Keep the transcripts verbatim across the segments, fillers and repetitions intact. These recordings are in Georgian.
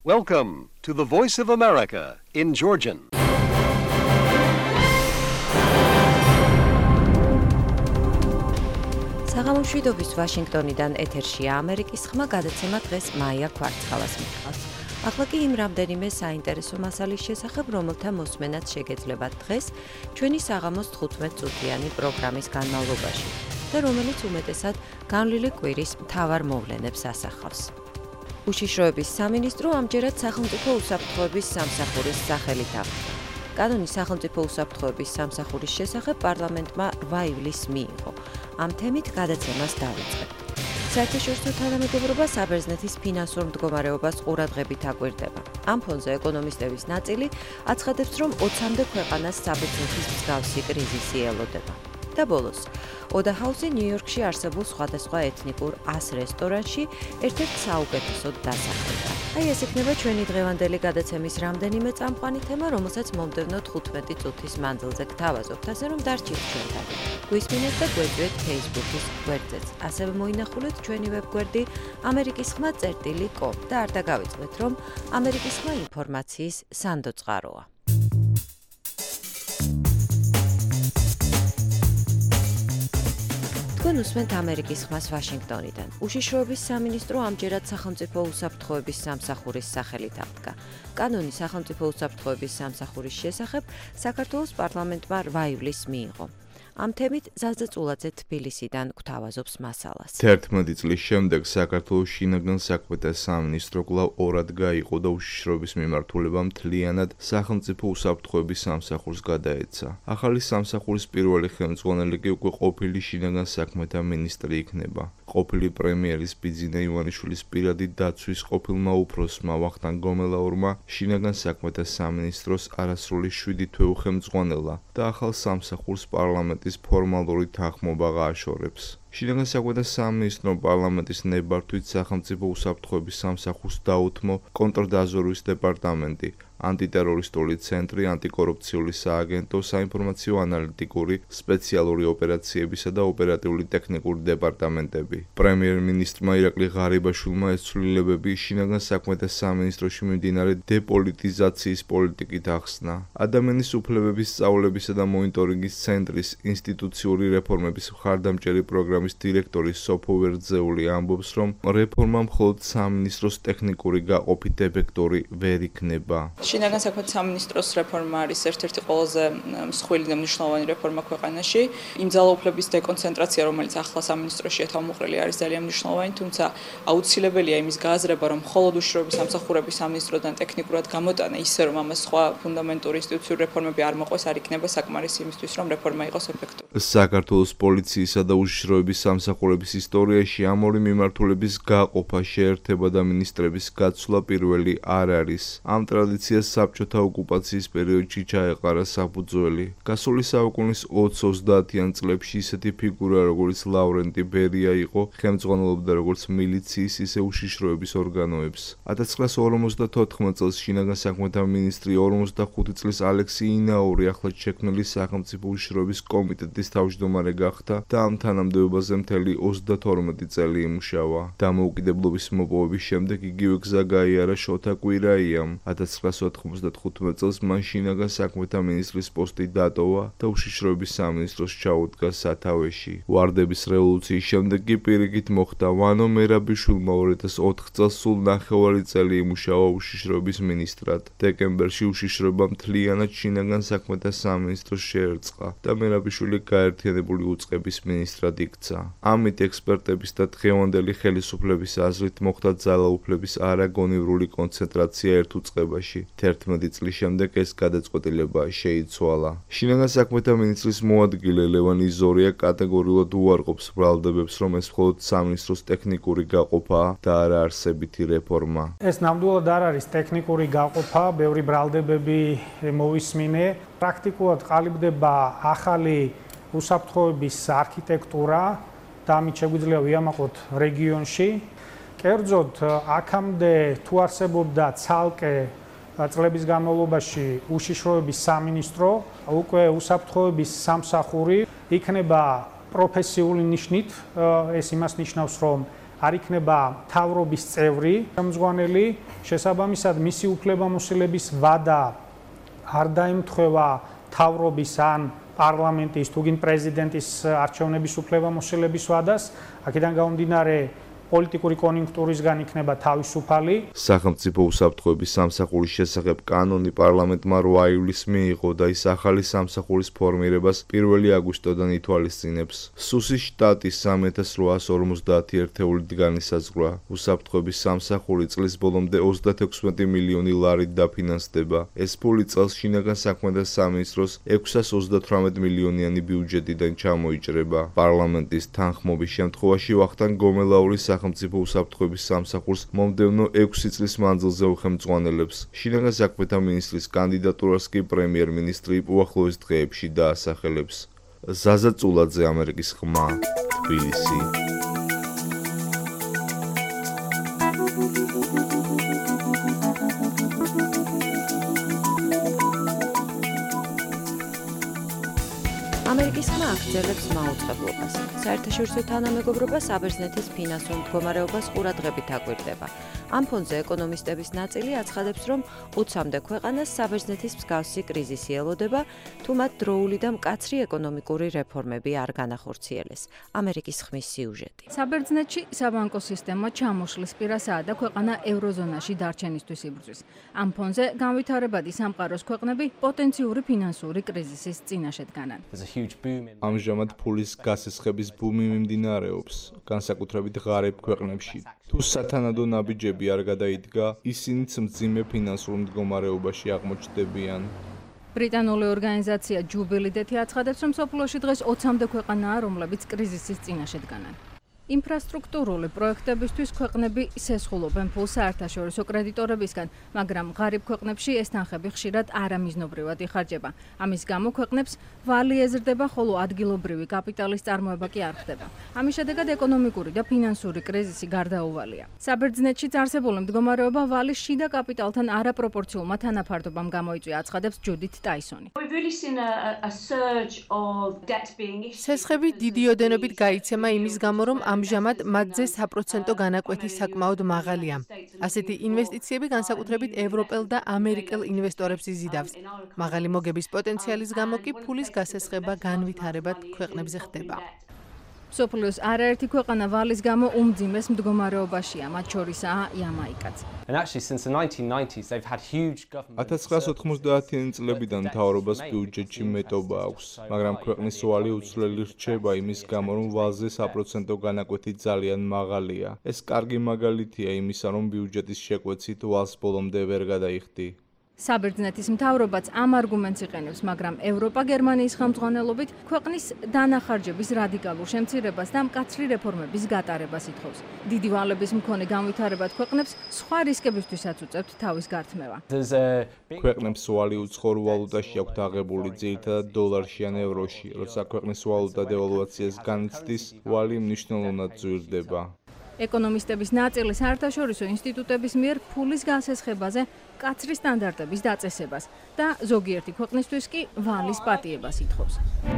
Welcome to the Voice of America in Georgian. საღამომშვიდობის ვაშინგტონიდან ეთერშია ამერიკის ხმა გადაცემა დღეს მაია კვარცხალას მიყვარს. ახლა კი იმ რამდენიმე საინტერესო მასალის შესახებ, რომელთა მოსმენაც შეგეძლებათ დღეს ჩვენი საღამოს თხუთმეტ წუთიანი პროგრამის განმავლობაში და რომელიც უმეტესად განვლილი კვირის მთავარ მოვლენებს ასახავს. უშიშროების სამინისტრო ამჯერად სახელმწიფო უსაფრთხოების სამსახურის სახელით აღდგა. კანონი სახელმწიფო უსაფრთხოების სამსახურის შესახებ პარლამენტმა რვა ივლისს მიიღო. ამ თემით გადაცემას დავიწყებთ. საერთაშორისო თანამეგობრობა საბერძნეთის ფინანსურ მდგომარეობას ყურადღებით აკვირდება. ამ ფონზე ეკონომისტების ნაწილი აცხადებს, რომ ოცამდე ქვეყანას საბერძნეთის მსგავსი კრიზისი ელოდება. და ბოლოს, ოდა ჰაუსი ნიუ-იორკში არსებულ სხვადასხვა ეთნიკურ ას რესტორანში ერთ-ერთ საუკეთესოდ დასახელდა. აი ეს იქნება ჩვენი დღევანდელი გადაცემის რამდენიმე წამყვანი თემა, რომელსაც მომდევნო თხუთმეტი წუთის მანძილზე გთავაზობთ, ასე რომ დარჩით ჩვენთან. გვისმინეთ და გვეწვევთ Facebook-ის გვერდზეც. ასევე მოინახულეთ ჩვენი ვებგვერდი ამერიკის ხმა წერტილი კომ და არ დაგავიწყდეთ, რომ ამერიკის ხმა ინფორმაციის სანდო წყაროა. თქვენ უსმენთ ამერიკის ხმას ვაშინგტონიდან. უშიშროების სამინისტრო ამჯერად სახელმწიფო უსაფრთხოების სამსახურის სახელით აღდგა. კანონი სახელმწიფო უსაფრთხოების სამსახურის შესახებ საქართველოს პარლამენტმა რვა ივლისს მიიღო. ამ თემით ზაზა წულაძე თბილისიდან გვთავაზობს მასალას. თერთმეტი წლის შემდეგ საქართველოს შინაგან საქმეთა სამინისტრო კვლავ ორად გაიყო და უშიშროების მიმართულება მთლიანად სახელმწიფო უსაფრთხოების სამსახურს გადაეცა. ახალი სამსახურის პირველი ხელმძღვანელი კი უკვე ყოფილი შინაგან საქმეთა მინისტრი იქნება. ყოფილი პრემიერის ბიძინა ივანიშვილის პირადი დაცვის ყოფილმა უფროსმა ვახტანგ გომელაურმა შინაგან საქმეთა სამინისტროს არასრული შვიდი თვე უხელმძღვანელა და ახალ სამსახურს პარლამენტის ფორმალური თანხმობა გააშორებს. შინაგან საქმეთა სამინისტრო პარლამენტის ნებართვით სახელმწიფო უსაფრთხოების სამსახურს დაუთმო კონტრდაზვერვის დეპარტამენტი, ანტიტერორისტული ცენტრი, ანტიკორუფციული სააგენტო, საინფორმაციო ანალიტიკური, სპეციალური ოპერაციებისა და ოპერატიული ტექნიკური დეპარტამენტები. პრემიერ-მინისტრმა ირაკლი ღარიბაშვილმა ეს ცვლილებები შინაგან საქმეთა სამინისტროში მიმდინარე დეპოლიტიზაციის პოლიტიკით ახსნა. ადამიანის უფლებების სწავლებისა და მონიტორინგის ცენტრის ინსტიტუციური რეფორმების მხარდამჭერი პროგრამის დირექტორი სოფო ვერძეული ამბობს, რომ რეფორმა მხოლოდ სამინისტროს ტექნიკური გაყოფით ეფექტური ვერ იქნება. შინაგან საქმეთა სამინისტროს რეფორმა არის ერთ-ერთი ყველაზე მსხვილი და მნიშვნელოვანი რეფორმა ქვეყანაში. იმ ძალაუფლების დეკონცენტრაცია, რომელიც ახლა სამინისტროშია თავმოყრილი, არის ძალიან მნიშვნელოვანი, თუმცა აუცილებელია იმის გააზრება, რომ მხოლოდ უშიშროების სამსახურების სამინისტროდან ტექნიკურად გამოტანა, ისე რომ ამას სხვა ფუნდამენტური ინსტიტუციური რეფორმები არ მოყვეს, არ იქნება საკმარისი იმისთვის, რომ რეფორმა იყოს ეფექტური. საქართველოს პოლიციისა და უშიშროების სამსახურების ისტორიაში ამ ორი მიმართულების გაყოფა, შეერთება და მინისტრების გაცვლა პირველი არ არის. ამ ტრადიციას საბჭოთა ოკუპაციის პერიოდში ჩაეყარა საფუძველი. გასული საუკუნის ოცდაათიან წლებში ისეთი ფიგურა, როგორც ლავრენტი ბერია იყო, ხელმძღვანელობდა როგორც მილიციის, ისე უშიშროების ორგანოებს. ათას ცხრაასი ორმოცდათოთხმეტ წელს შინაგან საქმეთა მინისტრი, ორმოცდახუთი წლის ალექსი ინაური ახლად შექმნილი სახელმწიფო უშიშროების კომიტეტის თავმჯდომარე გახდა და ამ თანამდებობაზე მთელი ოცდათორმეტი წელი იმუშავა. დამოუკიდებლობის მოპოვების შემდეგ იგივე გზა გაიარა შოთა კვირაიამ. ათას ცხრაასი ოთხმოცდათხუთმეტ წელს მან შინაგან საქმეთა მინისტრის პოსტი დატოვა და უშიშროების სამინისტროს ჩაუდგა სათავეში. ვარდების რევოლუციის შემდეგ კი პირიქით მოხდა ვანო მერაბიშვილმა ორ ათას ოთხ წელს სულ ნახევარი წელი იმუშავა უშიშროების მინისტრად. დეკემბერში უშიშროება მთლიანად შინაგან საქმეთა სამინისტროს შეერწყა და მერაბიშვილი გაერთიანებული უწყების მინისტრად იქცა. ამით ექსპერტების და დღევანდელი ხელისუფლების აზრით მოხდა ძალაუფლების არაგონივრული კონცენტრაცია ერთ უწყებაში. თერთმეტი წლის შემდეგ ეს გადაწყვეტილება შეიცვალა. შინაგან საქმეთა მინისტრის მოადგილე ლევან იზორია კატეგორიულად უარყოფს ბრალდებებს, რომ ეს მხოლოდ სამინისტროს ტექნიკური გაყოფაა და არა არსებითი რეფორმა. ეს ნამდვილად არ არის ტექნიკური გაყოფა, ბევრი ბრალდებები მოვისმინე. პრაქტიკულად ყალიბდება ახალი უსაფრთხოების არქიტექტურა და ამით შეგვიძლია ვიამაყოთ რეგიონში. კერძოდ, აქამდე თუ არსებობდა ცალკე წლების განმავლობაში უშიშროების სამინისტრო, უკვე უსაფრთხოების სამსახური იქნება პროფესიული ნიშნით. ეს იმას ნიშნავს, რომ არ იქნება მთავრობის წევრი ხელმძღვანელი, შესაბამისად მისი უფლებამოსილების ვადა არ დაემთხვევა მთავრობის ან პარლამენტის თუ გინ პრეზიდენტის არჩევნების უფლებამოსილების ვადას, აქედან გამომდინარე პოლიტიკური კონიუნქტურისგან იქნება თავისუფალი. სახელმწიფო უსაფრთხოების სამსახურის შესახებ კანონი პარლამენტმა რვა ივლისს მიიღო და ის ახალი სამსახურის ფორმირებას პირველი აგვისტოდან ითვალისწინებს. სუსის შტატის სამი ათას რვაას ორმოცდაათი ერთეულით განისაზღვრა. უსაფრთხოების სამსახური წლის ბოლომდე ოცდათექვსმეტი მილიონი ლარით დაფინანსდება. ეს ფული წელს შინაგან საქმეთა სამინისტროს ექვსას ოცდათვრამეტ მილიონიანი ბიუჯეტიდან ჩამოიჭრება. პარლამენტის თანხმობის შემთხვევაში ვახტანგ გომელაურის სახელმწიფო უსაფრთხოების სამსახურს მომდევნო ექვსი წლის მანძილზე უხელმძღვანელებს. შინაგან საქმეთა მინისტრის კანდიდატურას კი პრემიერ-მინისტრი უახლოეს დღეებში დაასახელებს. ზაზა წულაძე, ამერიკის ხმა, თბილისი. ამერიკის ხმა აგრძელებს მაუწყებლობას. საერთაშორისო თანამეგობრობა საბერძნეთის ფინანსურ მდგომარეობას ყურადღებით აკვირდება. ამ ფონზე ეკონომისტების ნაწილი აცხადებს, რომ ოცამდე ქვეყანას საბერძნეთის მსგავსი კრიზისი ელოდება, თუ მათ დროული და მკაცრი ეკონომიკური რეფორმები არ განახორციელეს. ამერიკის ხმის სიუჟეტი. საბერძნეთში საბანკო სისტემა ჩამოშლის პირასაა და ქვეყანა ევროზონაში დარჩენისთვის იბრძვის. ამ ფონზე განვითარებადი სამყაროს ქვეყნები პოტენციური ფინანსური კრიზისის წინაშე დგანან. ამჟამად ფულის გასესხების ბუმი მიმდინარეობს, განსაკუთრებით ღარიბ ქვეყნებში. თუ სათანადო ნაბიჯები არ გადაიდგა, ისინიც მძიმე ფინანსურ მდგომარეობაში აღმოჩნდებიან. ბრიტანული ორგანიზაცია ჯუბილიდეთი აცხადებს, რომ მსოფლიოში დღეს ოცამდე ქვეყანაა, რომლებიც კრიზისის წინაშე დგანან. ინფრასტრუქტურული პროექტებისთვის ქვეყნები სესხულობენ ფულს საერთაშორისო კრედიტორებისგან, მაგრამ ღარიბ ქვეყნებში ეს თანხები ხშირად არამიზნობრივად იხარჯება. ამის გამო ქვეყნებს ვალი ეზრდება, ხოლო ადგილობრივი კაპიტალის წარმოება კი არ ხდება. ამის შედეგად ეკონომიკური და ფინანსური კრიზისი გარდაუვალია. საბერძნეთშიც არსებული მდგომარეობა ვალის შიდა კაპიტალთან არაპროპორციულმა თანაფარდობამ გამოიწვია, აცხადებს ჯუდით ტაისონი. სესხები დიდი ოდენობით გაიცემა იმის გამო, რომ ამჟამად მათზე საპროცენტო განაკვეთი საკმაოდ მაღალია. ასეთი ინვესტიციები განსაკუთრებით ევროპელ და ამერიკელ ინვესტორებს იზიდავს. მაღალი მოგების პოტენციალის გამო კი ფულის გასესხება განვითარებად ქვეყნებზე ხდება. მსოფლიოს არაერთი ქვეყანა ვალის გამო უმძიმეს მდგომარეობაშია, მათ შორისაა იამაიკაც. ათას ცხრაას ოთხმოცდაათიანი წლებიდან მთავრობას ბიუჯეტში მეტობა აქვს, მაგრამ ქვეყნის ვალი უცვლელი რჩება იმის გამო, რომ ვალზე საპროცენტო განაკვეთი ძალიან მაღალია. ეს კარგი მაგალითია იმისა, რომ ბიუჯეტის შეკვეცით ვალს ბოლომდე ვერ გადაიხდი. საბერძნეთის მთავრობაც ამ არგუმენტს იყენებს, მაგრამ ევროპა გერმანიის ხელმძღვანელობით ქვეყნის დანახარჯების რადიკალურ შემცირებას და მკაცრი რეფორმების გატარებას ითხოვს. დიდი ვალების მქონე განვითარებად ქვეყნებს სხვა რისკებისთვისაც უწევთ თავის გართმევა. ქვეყნებს ვალი უცხოურ ვალუტაში აქვთ აღებული, ძირითადად დოლარში ან ევროში. როცა ქვეყნის ვალუტა დევალვაციას განიცდის, ვალი მნიშვნელოვნად ძვირდება. ეკონომისტების ნაწილი საერთაშორისო ინსტიტუტების მიერ ფულის გასესხებაზე მკაცრი სტანდარტების დაწესებას და ზოგიერთი ქვეყნისთვის კი ვალის პატიებას ითხოვს.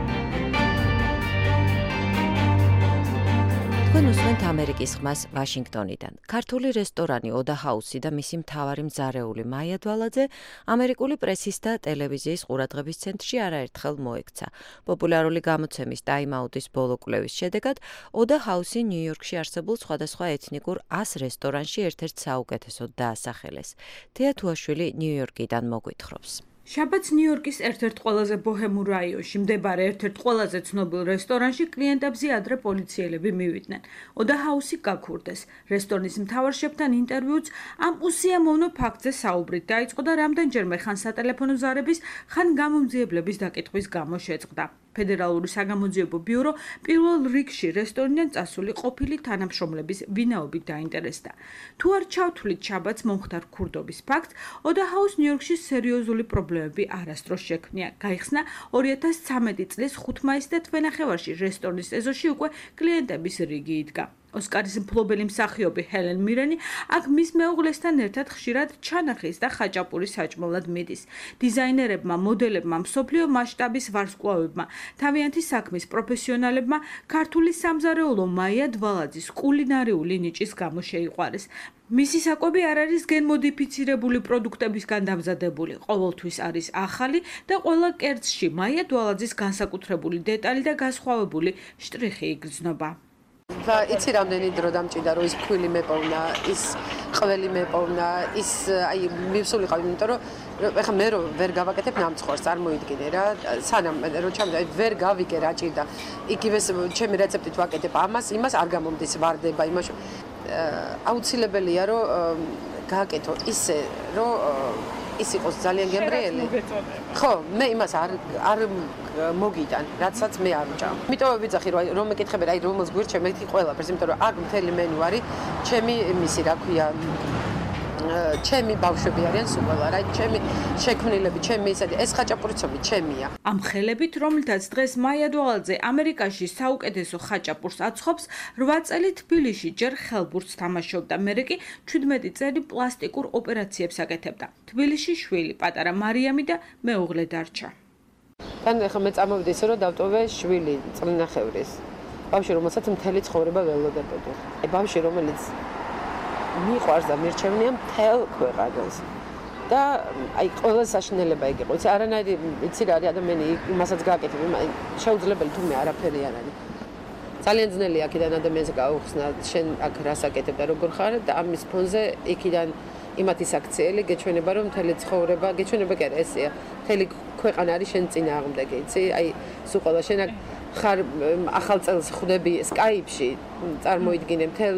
თქვენ უსმენთ ამერიკის ხმას ვაშინგტონიდან. ქართული რესტორანი ოდა ჰაუსი და მისი მთავარი მძარეული მაია დვალაძე ამერიკული პრესის და ტელევიზიის ყურადღების ცენტრში არაერთხელ მოექცა. პოპულარული გამოცემის Time Out-ის ბოლო კვლევის შედეგად ოდა ჰაუსი ნიუ-იორკში არსებულ სხვადასხვა ეთნიკურ ას რესტორანში ერთ-ერთ საუკეთესოდ დაასახელეს. თეა თუაშვილი ნიუ-იორკიდან მოგვითხრობს. შაბათს ნიუ-იორკის ერთ-ერთ ყველაზე ბოჰემურ რაიონში მდებარე ერთ-ერთ ყველაზე ცნობილ რესტორანში კლიენტებზე ადრე პოლიციელები მივიდნენ. ოდა ჰაუსი გაქურდეს. რესტორნის მთავარ შეფთან ინტერვიუც ამ უსიამოვნო ფაქტზე საუბრით დაიწყო და რამდენჯერმე ხან სატელეფონო ზარების, ხან გამომძიებლების დაკითხვის გამო შეწყდა. ფედერალური საგამოძიებო ბიურო პირველ რიგში რესტორნიდან წასული ყოფილი თანამშრომლების ვინაობით დაინტერესდა. თუ არ ჩავთვლით შაბათს მომხდარ ქურდობის ფაქტს, ოდა ჰაუს ნიუ-იორკში სერიოზული პრობლემები არასდროს შექმნია. გაიხსნა ორი ათას ცამეტი წლის ხუთ მაისს და თვენახევარში რესტორნის ეზოში უკვე კლიენტების რიგი იდგა. ოსკარის მფლობელი მსახიობი ჰელენ მირენი აქ მის მეუღლესთან ერთად ხშირად ჩანახის და ხაჭაპურის საჭმელად მიდის. დიზაინერებმა, მოდელებმა, მსოფლიო მასშტაბის ვარსკვლავებმა, თავიანთი საქმის პროფესიონალებმა ქართული სამზარეულო მაია დვალაძის კულინარიული ნიჭის გამო შეიყვარეს. მისი საკვები არ არის გენმოდიფიცირებული პროდუქტებისგან დამზადებული, ყოველთვის არის ახალი და ყველა კერძში მაია დვალაძის განსაკუთრებული დეტალი და განსხვავებული შტრიხი იგრძნობა. და იცი რამდენი დრო დამჭირდა რომ ის ფქვილი მეპოვნა, ის ყველი მეპოვნა, ის აი მივსულიყავი, იმიტომ რომ ეხლა მე რომ ვერ გავაკეთებ ნამცხვარს, წარმოიდგინე რა, სანამ რომ ჩამდა ვერ გავიგე რა ჭირდა. იგივე ჩემი რეცეპტით ვაკეთებ ამას, იმას არ გამომდის ვარდება იმაში. აუცილებელია რომ გააკეთო ისე რომ ის იყოს ძალიან გემრიელი. ხო, მე იმას არ არ მოგიტან, რაცაც მე არ ვჭამ. იმიტომ ვიძახი რომ მეკითხები რა, რომელს გვირჩე მეთი ყველაფერს, იმიტომ რომ აქ მთელი მენუ არის, ჩემი მისი რა ქვია, ჩემი ბავშვები არიან სულ ყველა, რა, ჩემი შექმნილები, ჩემი ისეთი, ეს ხაჭაპურიცომი ჩემია. ამ ხელებით, რომლითაც დღეს მაია დვალაძე ამერიკაში საუკეთესო ხაჭაპურს აცხობს, რვა წელი თბილისში ჯერ ხელბურთს თამაშობდა, მერე კი ჩვიდმეტი წელი პლასტიკურ ოპერაციებს აკეთებდა. თბილისში შვილი, პატარა მარიამი და მეუღლე დარჩა. თან ახლა მე წამოვიდი ისე რომ დავტოვე შვილი წლნახევრის. ბავშვი რომელსაც მთელი ცხოვრება ველოდებოდა. აი ბავშვი რომელიც მიყვარს და მირჩევნია მთელ ქვეყანას. და აი ყველა საშინელება იგი ყო. იცი არანაირი იცი რა არის ადამიანი იმასაც გააკეთებ, შეუძლებელი თუმე არაფერი არ არის. ძალიან ძნელია აქედან ადამიანს გაუხსნა შენ აქ რას აკეთებ და როგორ ხარ და ამის ფონზე იქიდან იმათი საქციელი გეჩვენება რომ მთელი ცხოვრება, გეჩვენება კი არა ესეა. მთელი ქვეყანა არის შენ წინააღმდეგი, იცი? აი სულ ყველა შენ აქ ხარ ახალ წელს ხვდები Skype-ში, წარმოიდგინე მთელ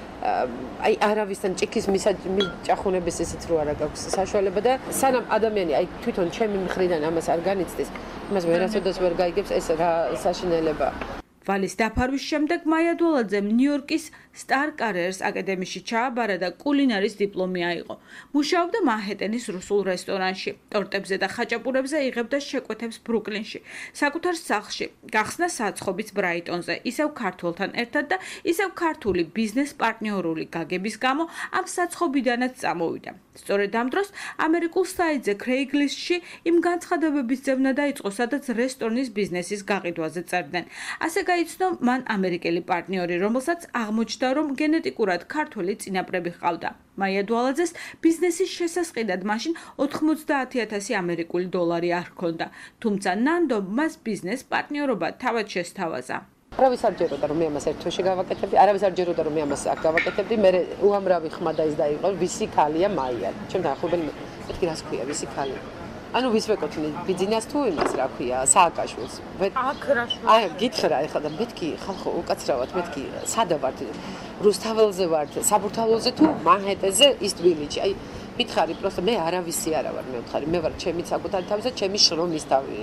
აი არავისთან ჭიქის მიჭახუნების ისიც რო არა გაქვს საშუალება და სანამ ადამიანი აი თვითონ ჩემი მხრიდან ამას არ განიცდის, იმას ვერასოდეს ვერ გაიგებს ეს რა საშინელება. ვალის დაფარვის შემდეგ მაია დვალაძემ ნიუ-იორკის Star Careers აკადემიაში ჩააბარა და კულინარის დიპლომი აიღო. მუშაობდა მანჰეტენის რუსულ რესტორანში, ტორტებზე და ხაჭაპურებზე იღებდა შეკვეთებს ბრუკლინში, საკუთარ სახლში, გახსნა საცხობიც ბრაიტონზე, ისევ ქართველთან ერთად და ისევ ქართული ბიზნეს პარტნიორული გაგების გამო ამ საცხობიდანაც წამოვიდა. სწორედ ამ დროს ამერიკულ საიტზე Craigslist-ში იმ განცხადებების ძებნა დაიწყო, სადაც რესტორნის ბიზნესის გაყიდვაზე წერდნენ. ასე გაიცნო მან ამერიკელი პარტნიორი, რომელსაც აღმოჩნდა რომ გენეტიკურად ქართველი წინაპრები ჰყავდა. მაია დვალაძეს ბიზნესის შესასყიდად მაშინ ოთხმოცდაათი ათასი ამერიკული დოლარი არ ჰქონდა, თუმცა ნანდომ მას ბიზნეს პარტნიორობა თავად შესთავაზა. არავის არ ჯეროდა რომ მე ამას ერთ თვეში გავაკეთებდი, არავის არ ჯეროდა რომ მე ამას აქ გავაკეთებდი, მე უამრავი ხმა და ის დაიყო, ვისი ქალია მაია. ჩემთან ახლობელი მეთქი რას ქვია, ვისი ქალია. ანუ ვის ვეკუთვნი ბიზნეს თუ იმას რა ქვია, სააკაშვილს. აქ რა შუა. აი, გითხრა ეხლა და მეთქი ხალხო უკაცრავად მეთქი სადა ვართ? რუსთაველზე ვართ, საბურთალოზე თუ მანჰეტენზე ის თბილისში. აი, მითხარი, პროსტო მე არავისი არა ვარ, მე ვთხარი, მე ვარ ჩემი საკუთარი თავისა, ჩემი შრომის თავი.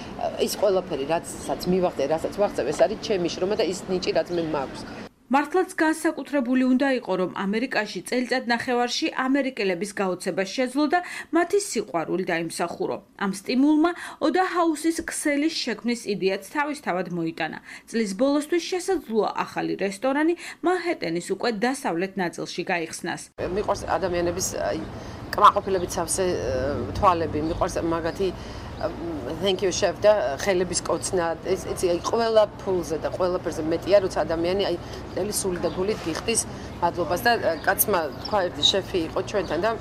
ის ყველაფერი, რაცაც მივახდე, რასაც ვახცევ, ეს არის ჩემი შრომა და ის ნიჭი, რაც მე მაქვს. მართლაც განსაკუთრებული უნდა იყო, რომ ამერიკაში წელიწად ნახევარში ამერიკელების გაოცება შეძლო და მათი სიყვარული დაიმსახურო. ამ სტიმულმა ოდა ჰაუსის ქსელის შექმნის იდეაც თავისთავად მოიტანა. წლის ბოლოსთვის შესაძლოა ახალი რესტორანი მანჰეტენის უკვე დასავლეთ ნაწილში გაიხსნას. მიყვარს ადამიანების კმაყოფილებით სავსე თვალები, მიყვარს მაგათი thank you chef და ხელების კოცნა ეს იცი აი ყველა ფულზე და ყველაფერზე მეტია როცა ადამიანი აი მთელი სული და გულით გიხდის მადლობას და კაცმა თქვა ერთი შეფი იყო ჩვენთან და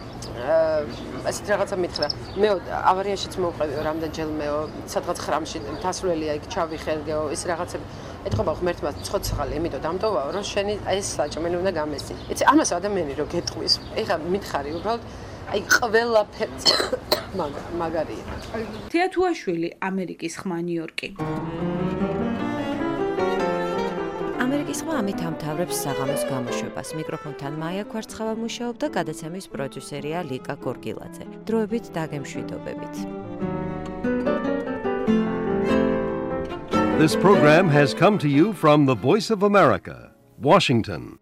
ესეთ რაღაცა მითხრა მე ავარიაშიც მოვყევიო რამდენჯერმეო სადღაც ხრამში თასვლელია იქ ჩავიხერგეო ეს რაღაცები ეთქობა ღმერთმა ცოცხალი იმიტომ დამტოვაო რომ შენი ეს საჭმელი უნდა გამესი იცი ამას ადამიანი რო გეტყვის ეხა მითხარი უბრალოდ აი ყველაფერს მაგარია. თეატუაშვილი, ამერიკის ხმა ნიუ-იორკი. ამერიკის ხმა ამით ამთავრებს საღამოს გამოშვებას. მიკროფონთან მაია კვარცხავა მუშაობდა, გადაცემის პროდიუსერია ლიკა გორგილაძე. დროებით დაგემშვიდობებით. This program has come to you from the Voice of America, Washington.